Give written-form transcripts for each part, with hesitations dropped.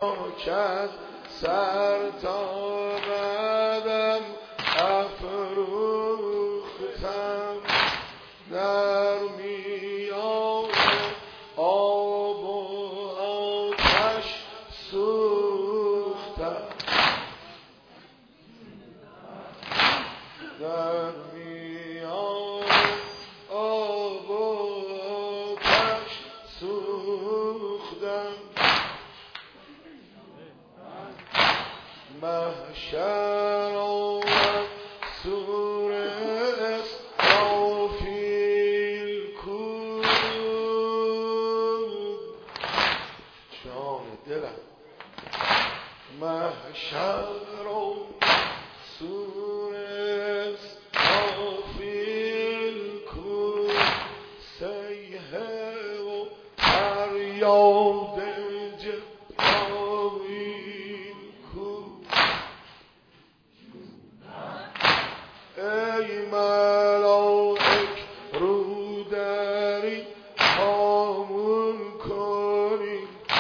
که از سر تا قدم افروختم در میان آب و آتش سوختم در میان آب و آتش سوختم محشر آمد سور اسرافیل کو جان دلم محشر آمد سور اسرافیل کو سیحه و فریاد ای ملائک رو داری هامون کنی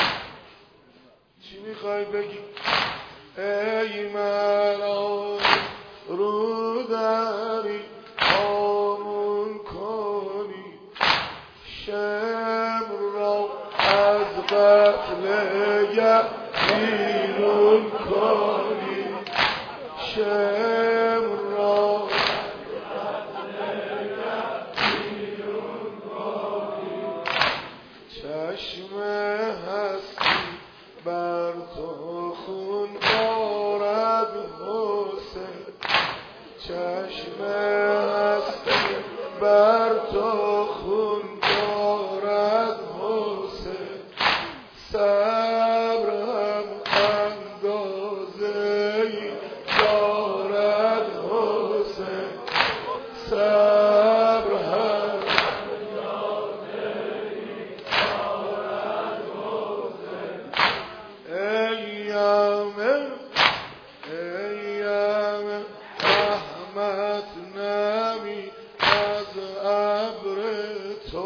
چی میخوای بگی؟ ای ملائک رو داری هامون کنی شمر را از قتل بیرون کنی شمر را چشم هستی بر تو خون دارد حسین چشم هستی بر تو خون دارد حسین صبر هم اندازه‌ای دارد حسین صبر هم ایام رحمت نمی از ابر تو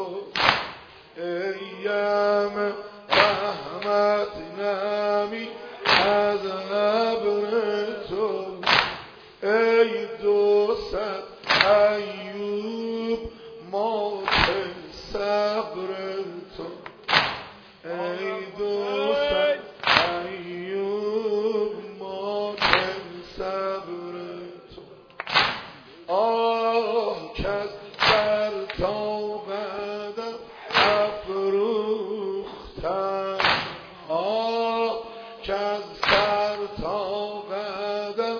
ایام رحمت نمی از ابر تو ای 200 ایوب مات صبر تو ای 200 ایوب مات صبر تو آه که از سر تا قدم افروختم آه که از سر تا قدم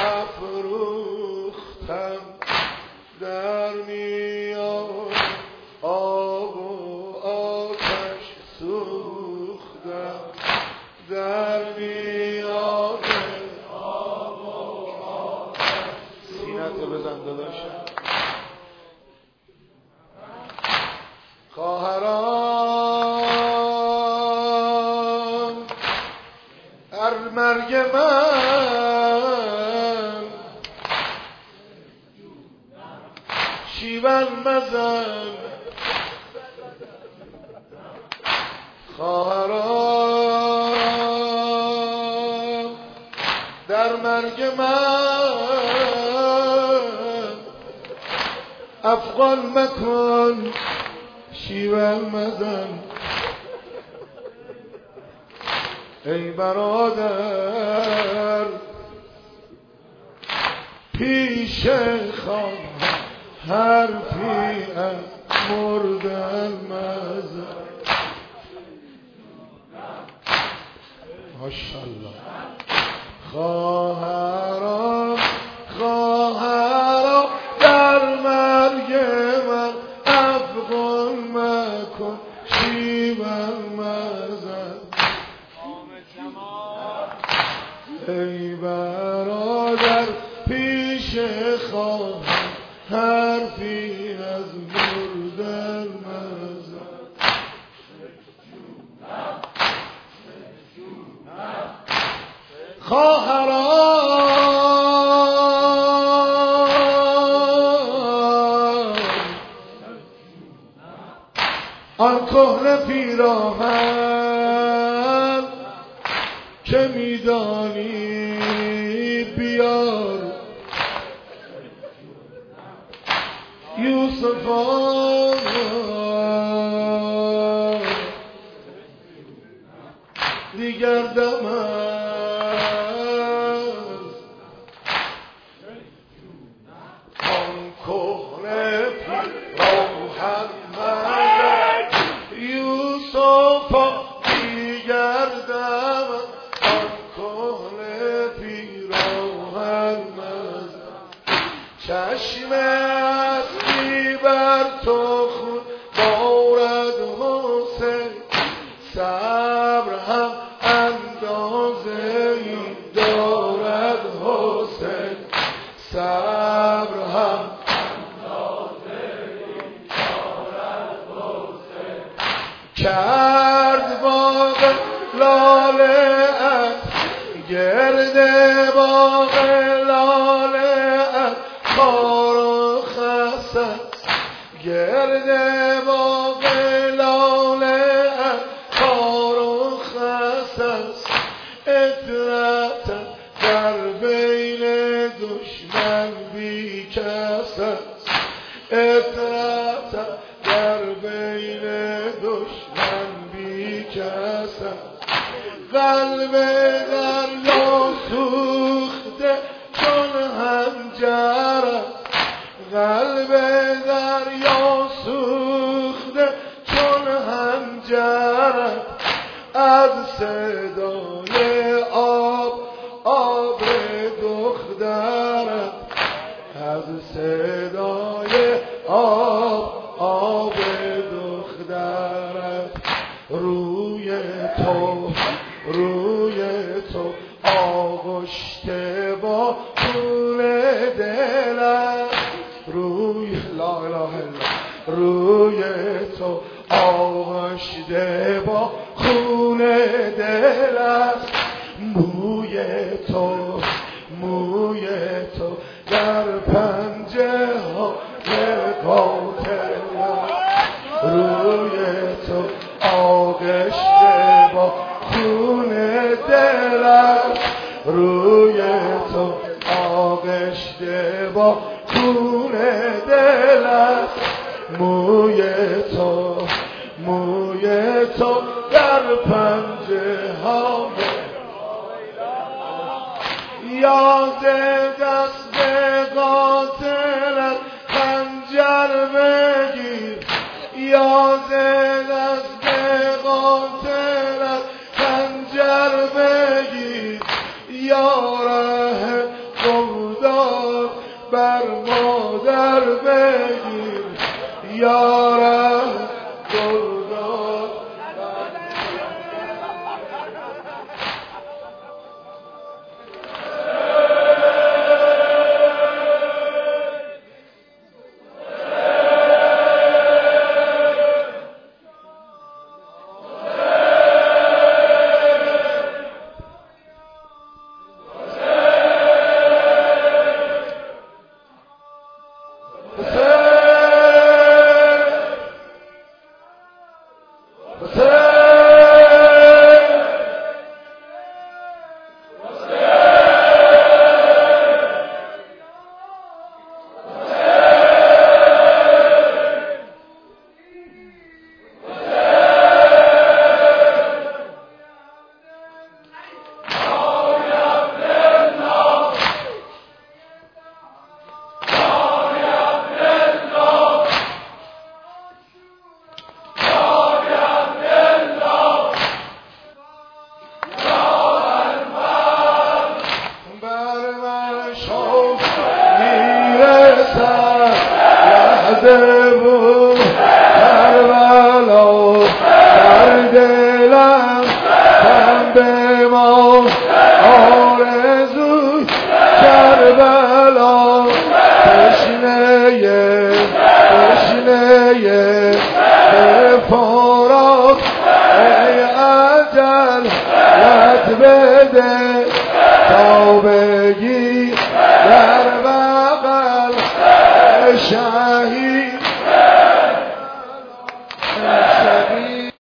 افروختم در میان آب و آتش سوختم در میان آب و آتش سینه‌تو بزن داداشم خواهران هر مرگ من شیون مزن خواهران در مرگ من افغان مکن شیون مزن ای برادر پیش خواهم حرفی از مردن مزن ماشاءالله خواهران در مرگ من افغان مکن شیون مزن ای برادر پیش خواهم حرفی از مردن مزن خواهران آن کهنه پیراهن که میدانی بیار یوسفا دیگر دم از آن کهنه پیراهن مزد یوسفا دیگر دم آن کهنه پیراهن مزد چشم اصلی بر تو خون بارد حسین صبر هم اندازه ای دارد حسین صبر هم اندازه ای دارد حسین کرد باغ لاله ات گرد باغ لاله ات خار و خسد گرد باغ لاله ات خار و خسد اطرت در بین دشمن بی کس است اطرت در بین دشمن بی کس است قلب دریا سوخته چون حنجره قلب دریا سوخته چون حنجره از صدای آب دخترت از صدای آب دخترت روی تو آغشته با خون دلت روی لا اله الا روی تو آغشته با خون دلت موی تو در پنجه ها قاتلت روی تو آغشته با خون دلت روی تو آغشته با خون دلت موی تو در پنجه ها یاد دست قاتلت خنجر بگیر یاد دست قاتلت خنجر بگیر یا ره خوددار بر مادر بگیر یا ره خوددار فرات ای اجل لط بده